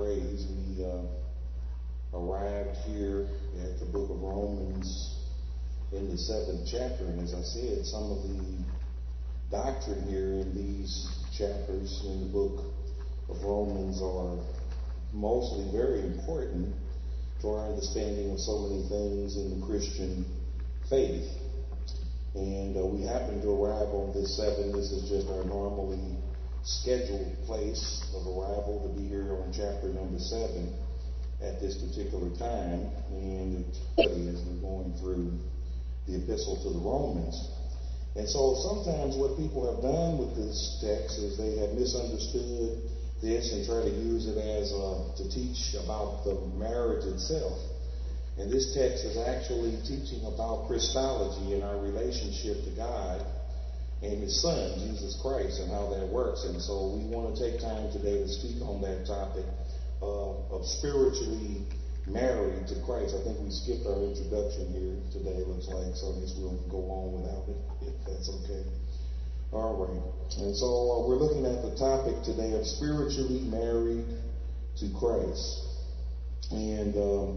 praise. We arrived here at the book of Romans in the 7th chapter, and as I said, some of the doctrine here in these chapters in the book of Romans are mostly very important to our understanding of so many things in the Christian faith. And we happen to arrive on this 7. This is just our normally scheduled place of arrival to be here on chapter number 7 at this particular time. And as we're going through the epistle to the Romans. And so sometimes what people have done with this text is they have misunderstood this and try to use it as to teach about the marriage itself. And this text is actually teaching about Christology and our relationship to God and His Son, Jesus Christ, and how that works. And so we want to take time today to speak on that topic of spiritually married to Christ. I think we skipped our introduction here today, looks like, so I guess we'll go on without it, if that's okay. All right. And so we're looking at the topic today of spiritually married to Christ. And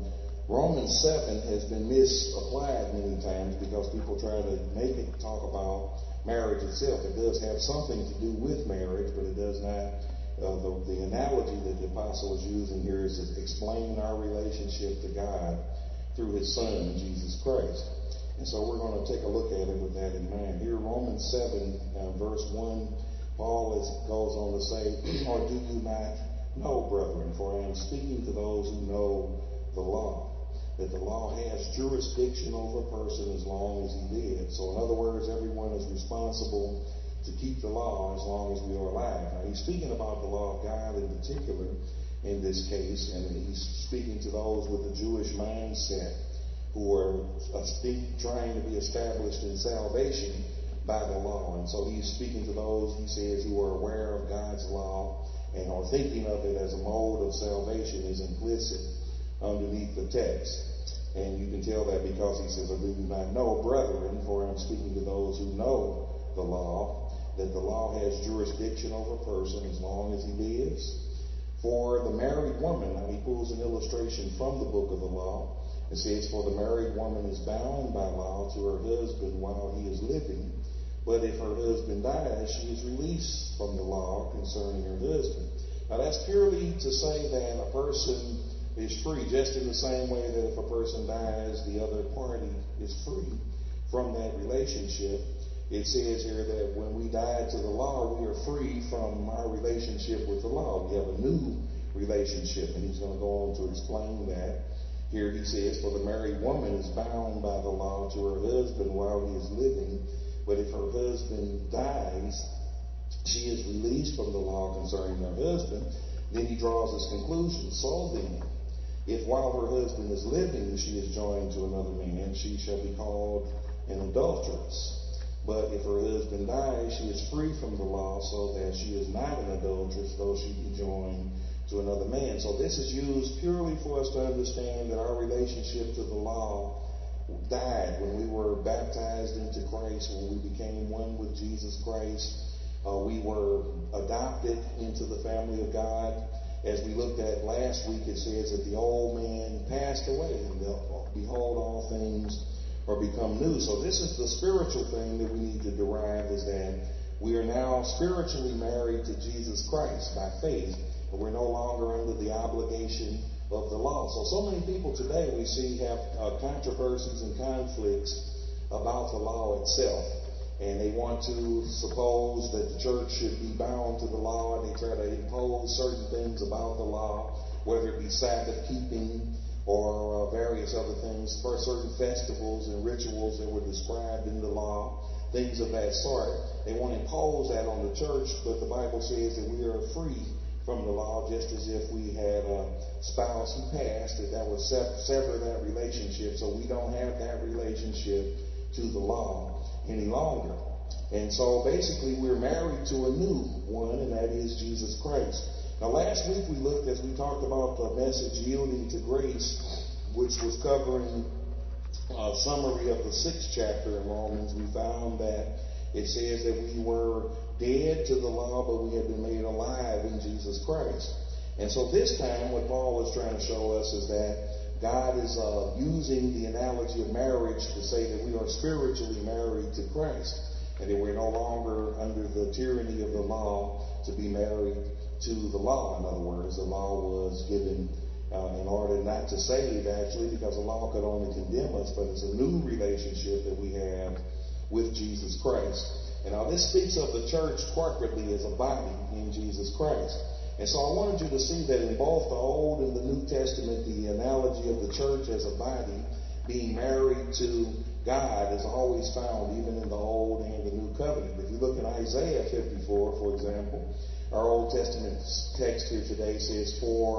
Romans 7 has been misapplied many times because people try to make it talk about marriage itself. It does have something to do with marriage, but it does not. The analogy that the apostle is using here is to explain our relationship to God through His Son, Jesus Christ. And so we're going to take a look at it with that in mind. Here, Romans 7, verse 1, Paul goes on to say, "Or do you not know, brethren, for I am speaking to those who know the law, that the law has jurisdiction over a person as long as he lives." So in other words, everyone is responsible to keep the law as long as we are alive. Now he's speaking about the law of God in particular in this case, and he's speaking to those with a Jewish mindset who are trying to be established in salvation by the law. And so he's speaking to those, he says, who are aware of God's law and are thinking of it as a mode of salvation is implicit underneath the text. And you can tell that because he says, "I do not know, brethren, for I'm speaking to those who know the law, that the law has jurisdiction over a person as long as he lives. For the married woman," now he pulls an illustration from the book of the law. It says, "For the married woman is bound by law to her husband while he is living. But if her husband dies, she is released from the law concerning her husband." Now that's purely to say that a person is free, just in the same way that if a person dies, the other party is free from that relationship. It says here that when we die to the law, we are free from our relationship with the law. We have a new relationship, and he's going to go on to explain that. Here he says, "For the married woman is bound by the law to her husband while he is living, but if her husband dies, she is released from the law concerning her husband." Then he draws his conclusion. "So then, if while her husband is living she is joined to another man, she shall be called an adulteress. But if her husband dies, she is free from the law, so that she is not an adulteress, though she be joined to another man." So this is used purely for us to understand that our relationship to the law died when we were baptized into Christ, when we became one with Jesus Christ. We were adopted into the family of God. As we looked at last week, it says that the old man passed away, and behold, all things are become new. So this is the spiritual thing that we need to derive, is that we are now spiritually married to Jesus Christ by faith, and we're no longer under the obligation of the law. So many people today we see have controversies and conflicts about the law itself. And they want to suppose that the church should be bound to the law, and they try to impose certain things about the law, whether it be Sabbath keeping or various other things, for certain festivals and rituals that were described in the law, things of that sort. They want to impose that on the church, but the Bible says that we are free from the law, just as if we had a spouse who passed, that would sever that relationship. So we don't have that relationship to the law any longer. And so basically we're married to a new one, and that is Jesus Christ. Now last week we looked, as we talked about the message Yielding to Grace, which was covering a summary of the 6th chapter in Romans. We found that it says that we were dead to the law, but we have been made alive in Jesus Christ. And so this time what Paul is trying to show us is that God is using the analogy of marriage to say that we are spiritually married to Christ, and that we're no longer under the tyranny of the law to be married to the law. In other words, the law was given in order not to save, actually, because the law could only condemn us, but it's a new relationship that we have with Jesus Christ. And now this speaks of the church corporately as a body in Jesus Christ. And so I wanted you to see that in both the Old and the New Testament, the analogy of the church as a body being married to God is always found even in the Old and the New Covenant. If you look at Isaiah 54, for example, our Old Testament text here today says,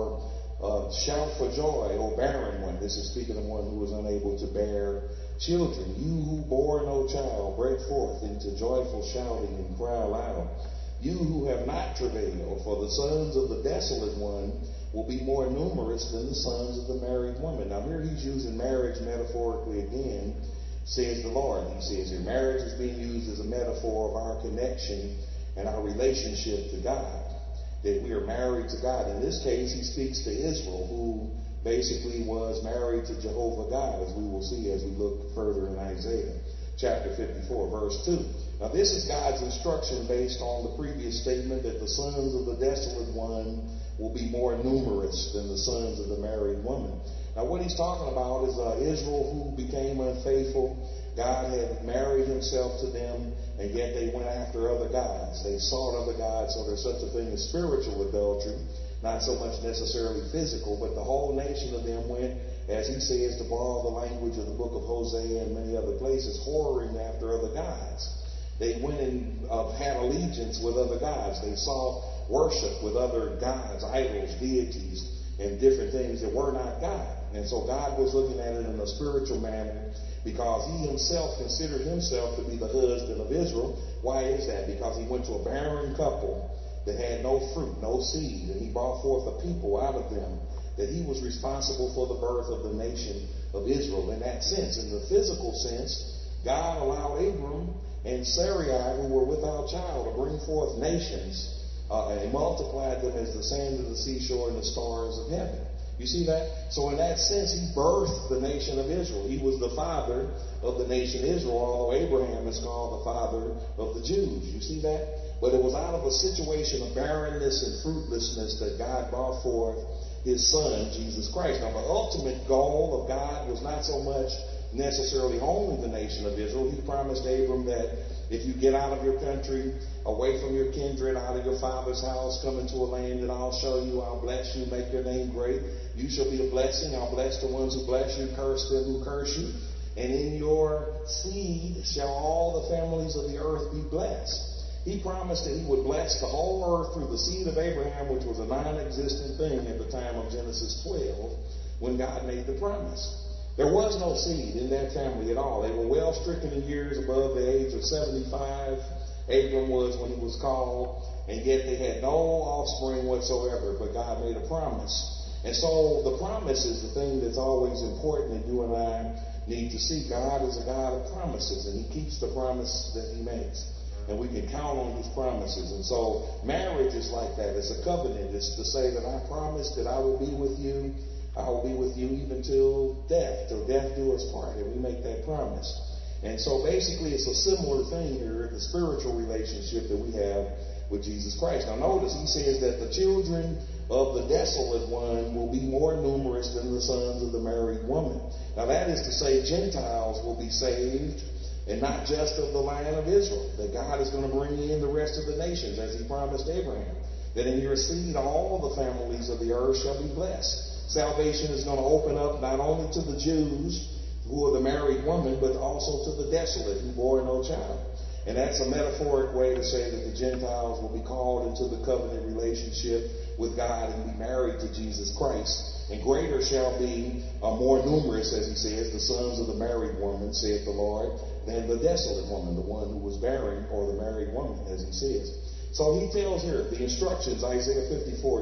shout for joy, O barren one. This is speaking of one who was unable to bear children. You who bore no child, break forth into joyful shouting and cry aloud. You who have not travailed, for the sons of the desolate one will be more numerous than the sons of the married woman. Now here he's using marriage metaphorically again, says the Lord. He says here, marriage is being used as a metaphor of our connection and our relationship to God, that we are married to God. In this case, he speaks to Israel, who basically was married to Jehovah God, as we will see as we look further in Isaiah chapter 54, verse 2. Now this is God's instruction based on the previous statement that the sons of the desolate one will be more numerous than the sons of the married woman. Now what he's talking about is Israel, who became unfaithful. God had married himself to them, and yet they went after other gods. They sought other gods, so there's such a thing as spiritual adultery, not so much necessarily physical, but the whole nation of them went, as he says, to borrow the language of the book of Hosea and many other places, whoring after other gods. They went and had allegiance with other gods. They saw worship with other gods, idols, deities, and different things that were not God. And so God was looking at it in a spiritual manner, because he himself considered himself to be the husband of Israel. Why is that? Because he went to a barren couple that had no fruit, no seed, and he brought forth a people out of them, that he was responsible for the birth of the nation of Israel. In that sense, in the physical sense, God allowed Abram and Sarai, who were without child, to bring forth nations, and multiplied them as the sand of the seashore and the stars of heaven. You see that? So in that sense, he birthed the nation of Israel. He was the father of the nation Israel, although Abraham is called the father of the Jews. You see that? But it was out of a situation of barrenness and fruitlessness that God brought forth his son, Jesus Christ. Now, the ultimate goal of God was not so much necessarily only the nation of Israel. He promised Abram that if you get out of your country, away from your kindred, out of your father's house, come into a land that I'll show you, I'll bless you, make your name great. You shall be a blessing. I'll bless the ones who bless you, curse them who curse you. And in your seed shall all the families of the earth be blessed. He promised that he would bless the whole earth through the seed of Abraham, which was a non-existent thing at the time of Genesis 12, when God made the promise. There was no seed in that family at all. They were well stricken in years, above the age of 75. Abram was when he was called, and yet they had no offspring whatsoever, but God made a promise. And so the promise is the thing that's always important, and you and I need to see. God is a God of promises, and he keeps the promise that he makes. And we can count on his promises. And so marriage is like that. It's a covenant. It's to say that I promise that I will be with you. I will be with you even till death do us part. And we make that promise. And so basically it's a similar thing here, the spiritual relationship that we have with Jesus Christ. Now notice he says that the children of the desolate one will be more numerous than the sons of the married woman. Now that is to say Gentiles will be saved, and not just of the line of Israel, that God is going to bring in the rest of the nations, as he promised Abraham, that in your seed all the families of the earth shall be blessed. Salvation is going to open up not only to the Jews, who are the married woman, but also to the desolate, who bore no child. And that's a metaphoric way to say that the Gentiles will be called into the covenant relationship with God and be married to Jesus Christ. And greater shall be, more numerous, as he says, the sons of the married woman, saith the Lord, than the desolate woman, the one who was barren, or the married woman, as he says. So he tells here, the instructions, Isaiah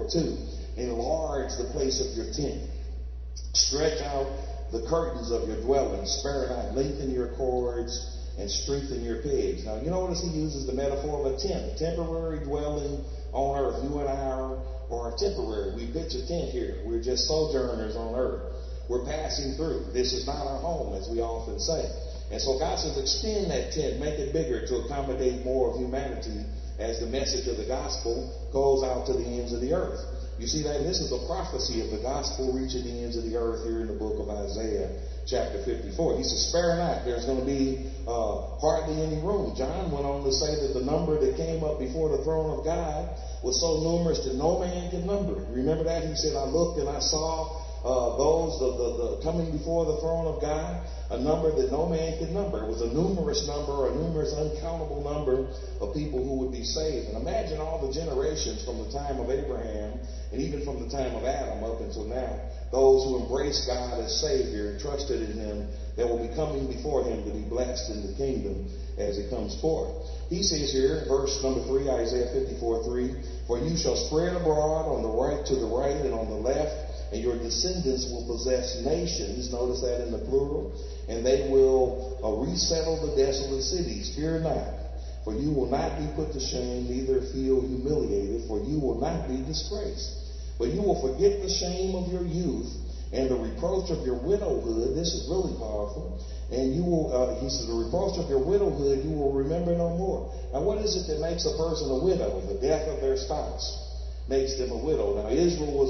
54:2, enlarge the place of your tent. Stretch out the curtains of your dwelling. Spare not. Lengthen your cords and strengthen your pegs. Now, you notice he uses the metaphor of a tent, a temporary dwelling on earth. You and I are are temporary. We pitch a tent here. We're just sojourners on earth. We're passing through. This is not our home, as we often say. And so God says, extend that tent, make it bigger to accommodate more of humanity as the message of the gospel goes out to the ends of the earth. You see that? This is a prophecy of the gospel reaching the ends of the earth here in the book of Isaiah, chapter 54. He says, spare not. There's going to be hardly any room. John went on to say that the number that came up before the throne of God was so numerous that no man could number it. Remember that? He said, I looked and I saw those coming before the throne of God, a number that no man could number. It was a numerous number, a numerous uncountable number of people who would be saved. And imagine all the generations from the time of Abraham and even from the time of Adam up until now, those who embraced God as Savior and trusted in Him, that will be coming before Him to be blessed in the kingdom as it comes forth. He says here, verse number 3, Isaiah 54:3, for you shall spread abroad on the right to the right and on the left, and your descendants will possess nations, notice that in the plural, and they will resettle the desolate cities. Fear not, for you will not be put to shame, neither feel humiliated, for you will not be disgraced. But you will forget the shame of your youth and the reproach of your widowhood. This is really powerful. And you will, he says, the reproach of your widowhood you will remember no more. Now, what is it that makes a person a widow? The death of their spouse makes them a widow. Now, Israel was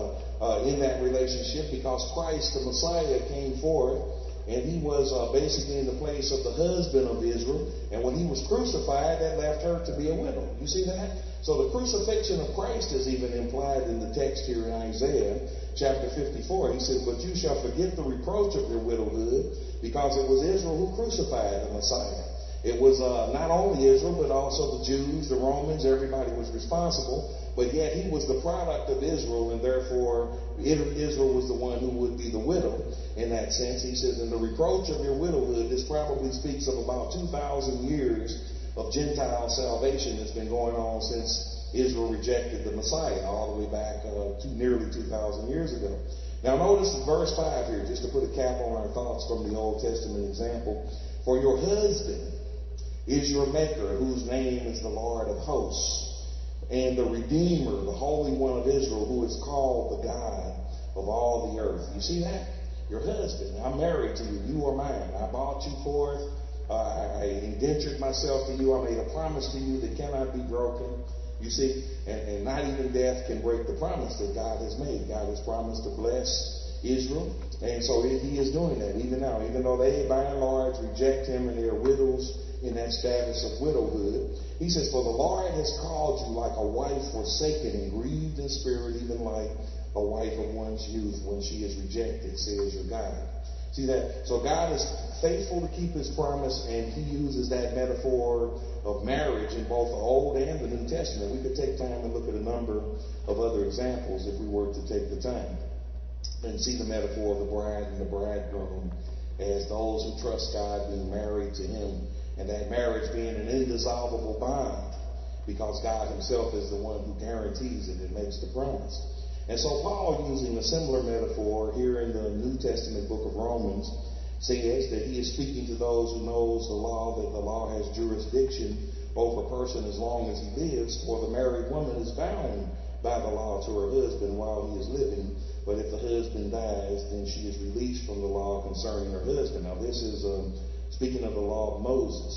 in that relationship because Christ, the Messiah, came forth, and he was basically in the place of the husband of Israel. And when he was crucified, that left her to be a widow. You see that? So the crucifixion of Christ is even implied in the text here in Isaiah chapter 54. He said, but you shall forget the reproach of your widowhood, because it was Israel who crucified the Messiah. It was not only Israel, but also the Jews, the Romans, everybody was responsible. But yet he was the product of Israel, and therefore Israel was the one who would be the widow in that sense. He says, in the reproach of your widowhood, this probably speaks of about 2,000 years of Gentile salvation that's been going on since Israel rejected the Messiah, all the way back to nearly 2,000 years ago. Now notice verse 5 here, just to put a cap on our thoughts from the Old Testament example. For your husband is your maker, whose name is the Lord of hosts, and the Redeemer, the Holy One of Israel, who is called the God of all the earth. You see that? Your husband. I'm married to you. You are mine. I bought you forth. I indentured myself to you. I made a promise to you that cannot be broken. You see, and not even death can break the promise that God has made. God has promised to bless Israel, and so He is doing that even now, even though they by and large reject Him and they are widows in that status of widowhood. He says, for the Lord has called you like a wife forsaken and grieved in spirit, even like a wife of one's youth when she is rejected, says your God. See that? So God is faithful to keep His promise, and He uses that metaphor of marriage in both the Old and the New Testament. We could take time and look at a number of other examples if we were to take the time and see the metaphor of the bride and the bridegroom as those who trust God being married to Him, and that marriage being an indissoluble bond because God Himself is the one who guarantees it and makes the promise. And so Paul, using a similar metaphor here in the New Testament book of Romans, says that he is speaking to those who knows the law, that the law has jurisdiction over a person as long as he lives, for the married woman is bound by the law to her husband while he is living. But if the husband dies, then she is released from the law concerning her husband. Now this is speaking of the law of Moses.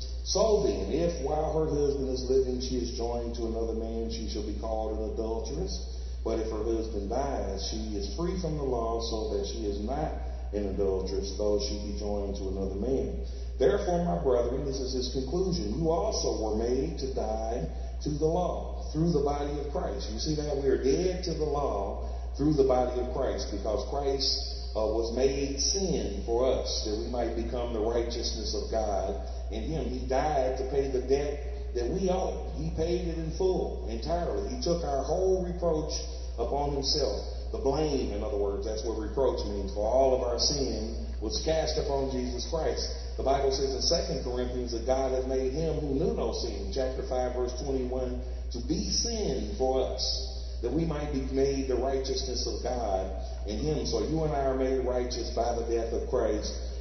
So then, if while her husband is living she is joined to another man, she shall be called an adulteress. But if her husband dies, she is free from the law, so that she is not an adulteress, though she be joined to another man. Therefore, my brethren, this is his conclusion, you also were made to die to the law through the body of Christ. You see that? We are dead to the law through the body of Christ, because Christ was made sin for us, that we might become the righteousness of God in Him. He died to pay the debt that we owe. He paid it in full, entirely. He took our whole reproach upon Himself. The blame, in other words, that's what reproach means, for all of our sin was cast upon Jesus Christ. The Bible says in 2 Corinthians that God has made Him who knew no sin, chapter 5, verse 21, to be sin for us, that we might be made the righteousness of God in Him. So you and I are made righteous by the death of Christ,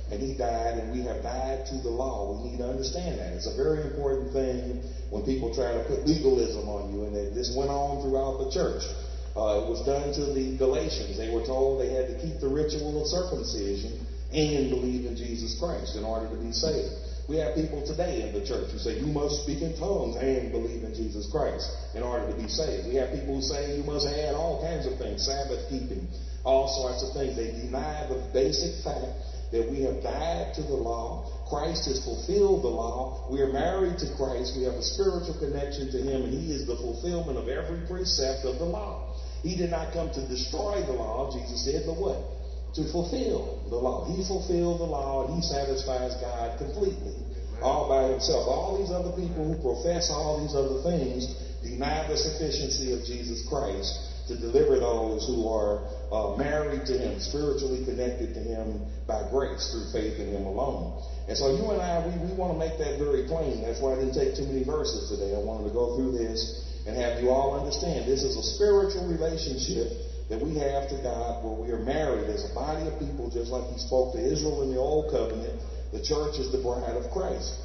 and he died, and we have died to the law. We need to understand that. It's a very important thing when people try to put legalism on you, and this went on throughout the church. It was done to the Galatians. They were told they had to keep the ritual of circumcision and believe in Jesus Christ in order to be saved. We have people today in the church who say you must speak in tongues and believe in Jesus Christ in order to be saved. We have people who say you must add all kinds of things, Sabbath keeping, all sorts of things. They deny the basic fact that we have died to the law. Christ has fulfilled the law. We are married to Christ. We have a spiritual connection to him, and he is the fulfillment of every precept of the law. He did not come to destroy the law, Jesus said, but what? To fulfill the law. He fulfilled the law, and he satisfies God completely, all by himself. All these other people who profess all these other things deny the sufficiency of Jesus Christ to deliver those who are married to him, spiritually connected to him by grace through faith in him alone. And so you and I, we want to make that very plain. That's why I didn't take too many verses today. I wanted to go through this and have you all understand this is a spiritual relationship that we have to God, where we are married as a body of people, just like he spoke to Israel in the Old Covenant. The church is the bride of Christ.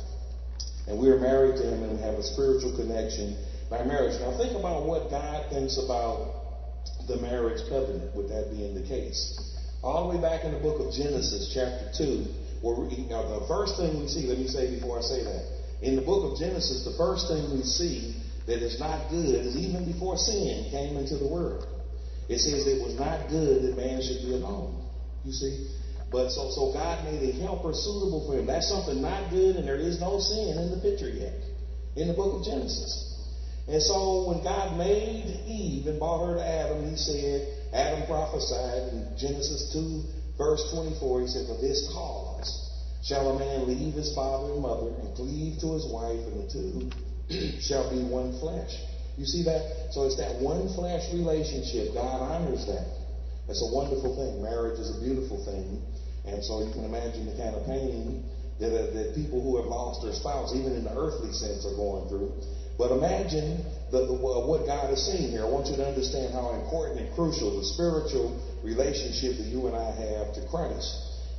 And we are married to him, and we have a spiritual connection by marriage. Now think about what God thinks about the marriage covenant, with that being the case. All the way back in the book of Genesis, chapter 2, where the first thing we see, let me say before I say that, in the book of Genesis, the first thing we see that is not good is even before sin came into the world. It says it was not good that man should be alone. You see? But so God made a helper suitable for him. That's something not good, and there is no sin in the picture yet in the book of Genesis. And so when God made Eve and brought her to Adam, he said, Adam prophesied in Genesis 2, verse 24, he said, for this cause shall a man leave his father and mother and cleave to his wife, and the two shall be one flesh. You see that? So it's that one flesh relationship. God honors that. That's a wonderful thing. Marriage is a beautiful thing. And so you can imagine the kind of pain that people who have lost their spouse, even in the earthly sense, are going through. But imagine what God is saying here. I want you to understand how important and crucial the spiritual relationship that you and I have to Christ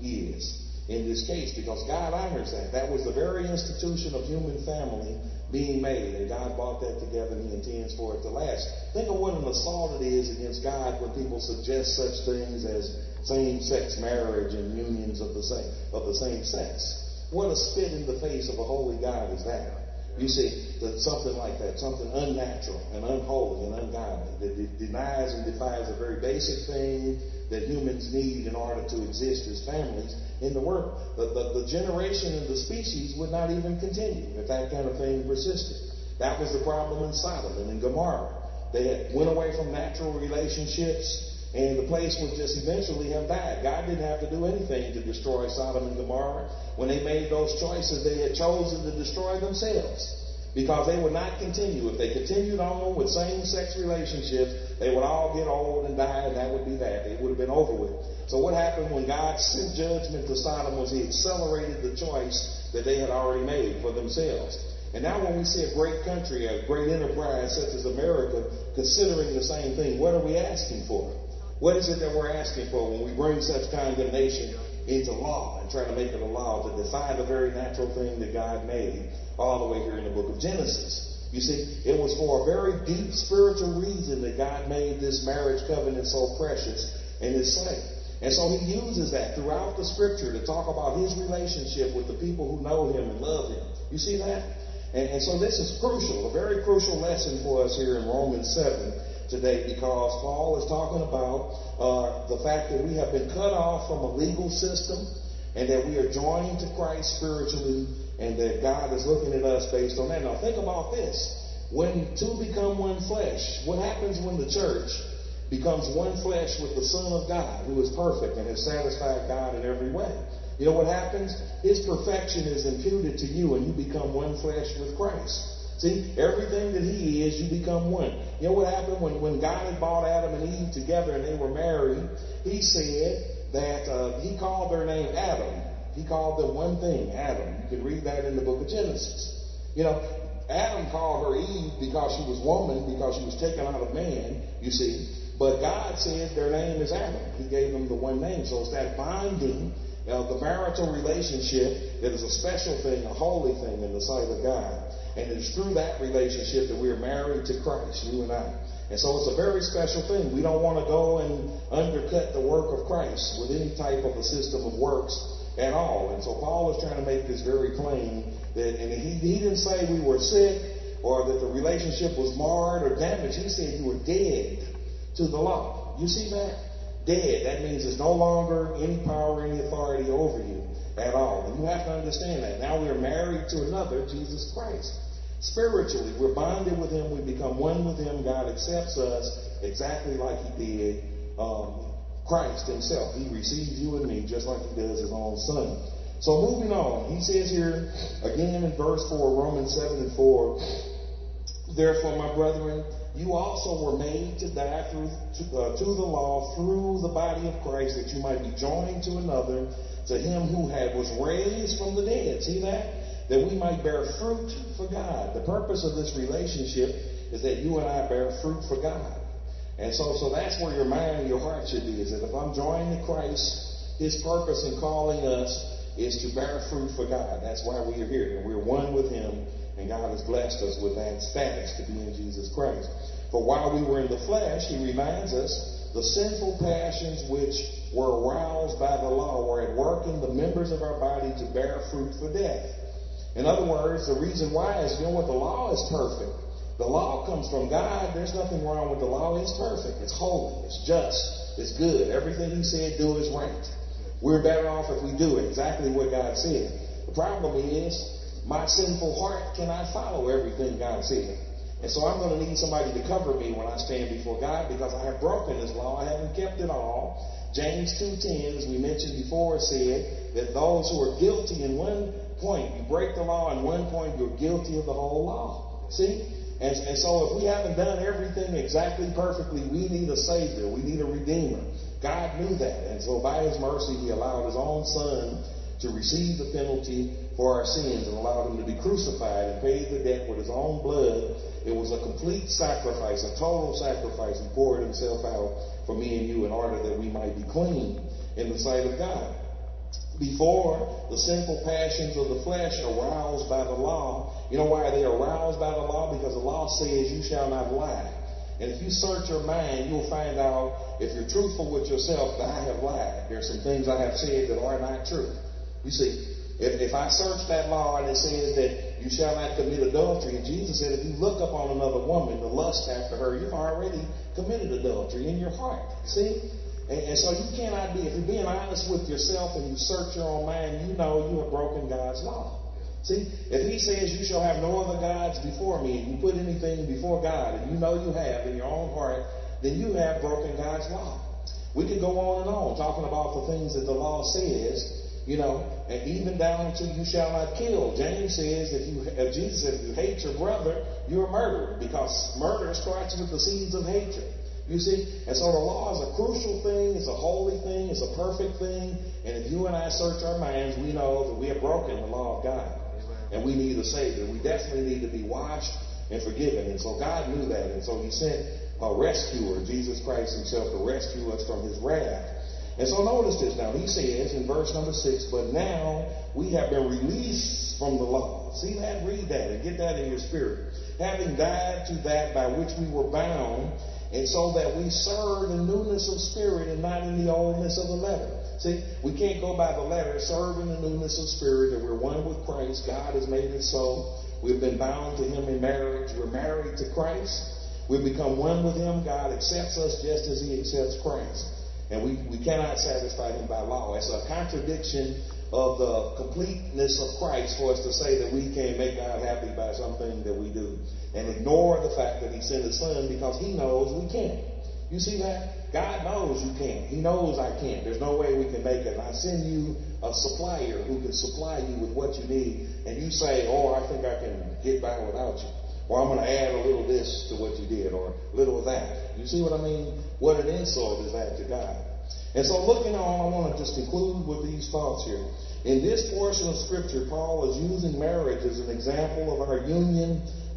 is in this case, because God honors that. That was the very institution of human family being made, and God brought that together, and he intends for it to last. Think of what an assault it is against God when people suggest such things as same-sex marriage and unions of the same sex. What a spit in the face of a holy God is that? You see, that something like that, something unnatural and unholy and ungodly, that denies and defies a very basic thing that humans need in order to exist as families in the world. The generation of the species would not even continue if that kind of thing persisted. That was the problem in Sodom and in Gomorrah. They had went away from natural relationships, and the place would just eventually have died. God didn't have to do anything to destroy Sodom and Gomorrah. When they made those choices, they had chosen to destroy themselves, because they would not continue. If they continued on with same-sex relationships, they would all get old and die, and that would be that. It would have been over with. So what happened when God sent judgment to Sodom was he accelerated the choice that they had already made for themselves. And now when we see a great country, a great enterprise such as America, considering the same thing, what are we asking for? What is it that we're asking for when we bring such condemnation into law and try to make it a law to defy the very natural thing that God made all the way here in the book of Genesis? You see, it was for a very deep spiritual reason that God made this marriage covenant so precious and his slave. And so he uses that throughout the scripture to talk about his relationship with the people who know him and love him. You see that? And so this is crucial, a very crucial lesson for us here in Romans 7 today, because Paul is talking about the fact that we have been cut off from a legal system and that we are joined to Christ spiritually, and that God is looking at us based on that. Now think about this. When two become one flesh, what happens when the church becomes one flesh with the Son of God, who is perfect and has satisfied God in every way? You know what happens? His perfection is imputed to you, and you become one flesh with Christ. See, everything that he is, you become one. You know what happened when God had brought Adam and Eve together and they were married? He said that he called their name Adam. He called them one thing, Adam. You can read that in the book of Genesis. You know, Adam called her Eve because she was woman, because she was taken out of man, you see. But God said their name is Adam. He gave them the one name. So it's that bonding The marital relationship, it is a special thing, a holy thing in the sight of God. And it is through that relationship that we are married to Christ, you and I. And so it's a very special thing. We don't want to go and undercut the work of Christ with any type of a system of works at all. And so Paul is trying to make this very plain that, and he didn't say we were sick or that the relationship was marred or damaged. He said you were dead to the law. You see that? Dead. That means there's no longer any power, any authority over you at all. And you have to understand that. Now we are married to another, Jesus Christ. Spiritually, we're bonded with Him. We become one with Him. God accepts us exactly like He did Christ Himself. He receives you and me just like He does His own Son. So moving on, He says here, again in verse 4, Romans 7 and 4, therefore, my brethren, you also were made to die to the law through the body of Christ, that you might be joined to another, to Him who was raised from the dead. See that? That we might bear fruit for God. The purpose of this relationship is that you and I bear fruit for God. And so that's where your mind and your heart should be, is that if I'm joined to Christ, His purpose in calling us is to bear fruit for God. That's why we are here. And we're one with Him, and God has blessed us with that status to be in Jesus Christ. For while we were in the flesh, He reminds us, the sinful passions which were aroused by the law were at work in the members of our body to bear fruit for death. In other words, the reason why is, the law is perfect. The law comes from God. There's nothing wrong with the law. It's perfect. It's holy. It's just. It's good. Everything He said do is right. We're better off if we do exactly what God said. The problem is, my sinful heart cannot follow everything God said. And so I'm going to need somebody to cover me when I stand before God, because I have broken His law. I haven't kept it all. James 2:10, as we mentioned before, said that those who are guilty in one point, you break the law, in one point you're guilty of the whole law. See? And so if we haven't done everything exactly perfectly, we need a Savior. We need a Redeemer. God knew that. And so by His mercy, He allowed His own Son to receive the penalty for our sins and allowed Him to be crucified and pay the debt with His own blood. It was a complete sacrifice, a total sacrifice. He poured Himself out for me and you in order that we might be clean in the sight of God. Before, the sinful passions of the flesh are aroused by the law. You know why they are aroused by the law? Because the law says you shall not lie. And if you search your mind, you'll find out, if you're truthful with yourself, that I have lied. There's some things I have said that are not true. You see, if I search that law and it says that you shall not commit adultery, and Jesus said if you look upon another woman to lust after her, you've already committed adultery in your heart. See? And so you cannot be, if you're being honest with yourself and you search your own mind, you know you have broken God's law. See, if He says you shall have no other gods before me, and you put anything before God, and you know you have in your own heart, then you have broken God's law. We could go on and on talking about the things that the law says, and even down to you shall not kill. James says Jesus said if you hate your brother, you're a murderer, because murder starts with the seeds of hatred. You see? And so the law is a crucial thing. It's a holy thing. It's a perfect thing. And if you and I search our minds, we know that we have broken the law of God. And we need a Savior. We definitely need to be washed and forgiven. And so God knew that. And so He sent a rescuer, Jesus Christ Himself, to rescue us from His wrath. And so notice this now. He says in verse number 6, but now we have been released from the law. See that? Read that and get that in your spirit. Having died to that by which we were bound, and so that we serve in newness of spirit and not in the oldness of the letter. See, we can't go by the letter. Serve in the newness of spirit, that we're one with Christ. God has made it so. We've been bound to Him in marriage. We're married to Christ. We've become one with Him. God accepts us just as He accepts Christ. And we cannot satisfy Him by law. It's a contradiction of the completeness of Christ for us to say that we can't make God happy by something that we do, and ignore the fact that He sent His Son, because He knows we can't. You see that? God knows you can't. He knows I can't. There's no way we can make it. And I send you a supplier who can supply you with what you need, and you say, oh, I think I can get by without you. Or I'm going to add a little this to what you did, or a little of that. You see what I mean? What an insult is that to God? And so looking on, I want to just conclude with these thoughts here. In this portion of Scripture, Paul is using marriage as an example of our union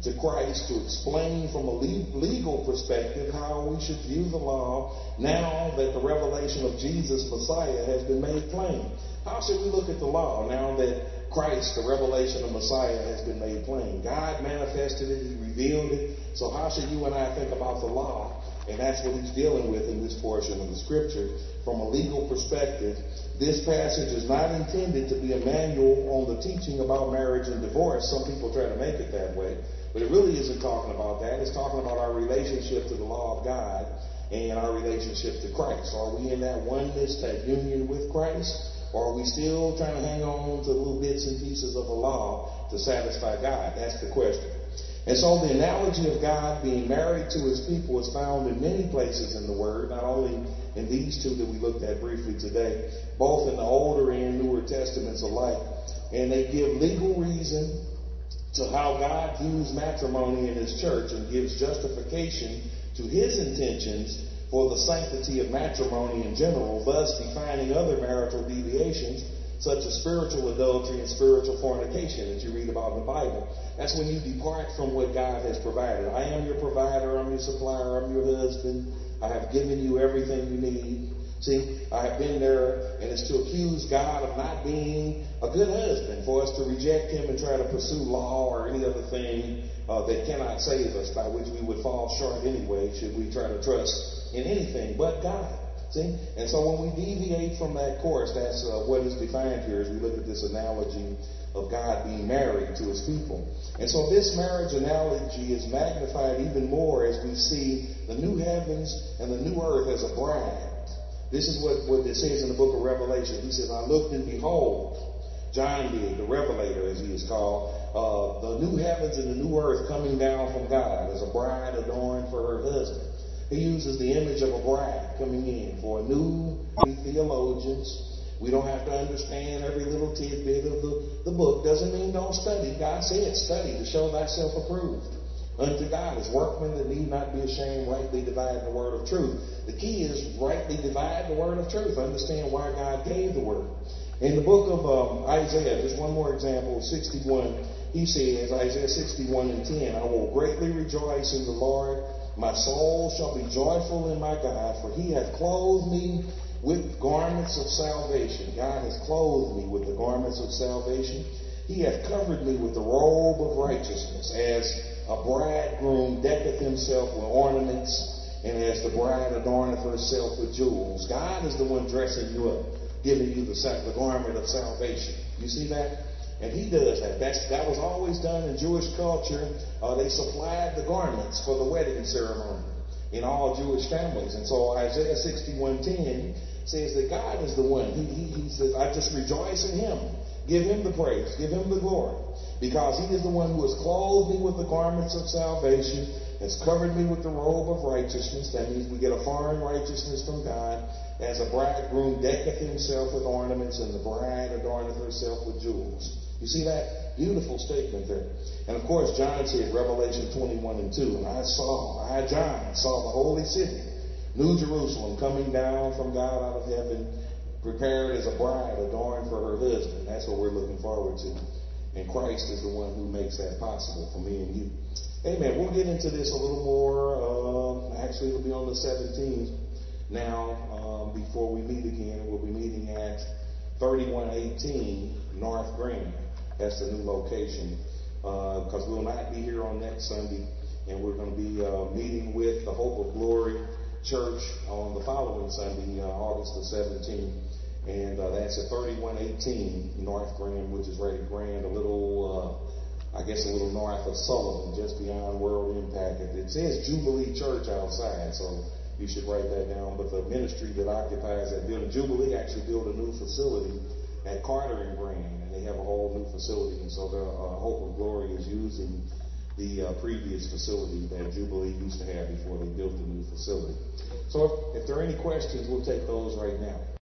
to Christ to explain from a legal perspective how we should view the law now that the revelation of Jesus Messiah has been made plain. How should we look at the law now that Christ, the revelation of Messiah, has been made plain? God manifested it, He revealed it. So how should you and I think about the law? And that's what he's dealing with in this portion of the scripture. From a legal perspective, this passage is not intended to be a manual on the teaching about marriage and divorce. Some people try to make it that way. But it really isn't talking about that. It's talking about our relationship to the law of God and our relationship to Christ. Are we in that oneness, that union with Christ? Or are we still trying to hang on to little bits and pieces of the law to satisfy God? That's the question. And so the analogy of God being married to his people is found in many places in the Word, not only in these two that we looked at briefly today, both in the Older and Newer Testaments alike. And they give legal reason to how God views matrimony in his church and gives justification to his intentions for the sanctity of matrimony in general, thus defining other marital deviations such as spiritual adultery and spiritual fornication that you read about in the Bible. That's when you depart from what God has provided. I am your provider, I'm your supplier, I'm your husband. I have given you everything you need. See, I have been there, and it's to accuse God of not being a good husband, for us to reject him and try to pursue law or any other thing that cannot save us, by which we would fall short anyway, should we try to trust in anything but God. See? And so when we deviate from that course, that's what is defined here as we look at this analogy of God being married to his people. And so this marriage analogy is magnified even more as we see the new heavens and the new earth as a bride. This is what it says in the book of Revelation. He says, I looked and behold, John did, the Revelator as he is called, the new heavens and the new earth coming down from God as a bride adorned for her husband. He uses the image of a bride coming in. For a new theologians, we don't have to understand every little tidbit of the book. Doesn't mean don't study. God said, study to show thyself approved unto God as workmen that need not be ashamed, rightly dividing the word of truth. The key is rightly divide the word of truth. Understand why God gave the word. In the book of Isaiah, just one more example, 61, he says, Isaiah 61 and 10, I will greatly rejoice in the Lord. My soul shall be joyful in my God, for he hath clothed me with garments of salvation. God has clothed me with the garments of salvation. He hath covered me with the robe of righteousness, as a bridegroom decketh himself with ornaments, and as the bride adorneth herself with jewels. God is the one dressing you up, giving you the garment of salvation. You see that? And he does that. That was always done in Jewish culture. They supplied the garments for the wedding ceremony in all Jewish families. And so Isaiah 61:10 says that God is the one. He says, I just rejoice in him. Give him the praise. Give him the glory. Because he is the one who has clothed me with the garments of salvation, has covered me with the robe of righteousness. That means we get a foreign righteousness from God. As a bridegroom decketh himself with ornaments, and the bride adorneth herself with jewels. You see that? Beautiful statement there. And of course, John said, Revelation 21 and 2, and I, John, saw the holy city, New Jerusalem, coming down from God out of heaven, prepared as a bride adorned for her husband. That's what we're looking forward to. And Christ is the one who makes that possible for me and you. Amen. We'll get into this a little more. Actually, it'll be on the 17th now, before we meet again. We'll be meeting at 3118 North Grand. That's the new location. Because we'll not be here on next Sunday. And we're going to be meeting with the Hope of Glory Church on the following Sunday, August the 17th. And that's at 3118 North Grand, which is right at Grand, a little north of Sullivan, just beyond World Impact. It says Jubilee Church outside, so you should write that down. But the ministry that occupies that building, Jubilee, actually built a new facility at Carter and Grand, and they have a whole new facility. And so the Hope of Glory is using the previous facility that Jubilee used to have before they built the new facility. So if there are any questions, we'll take those right now.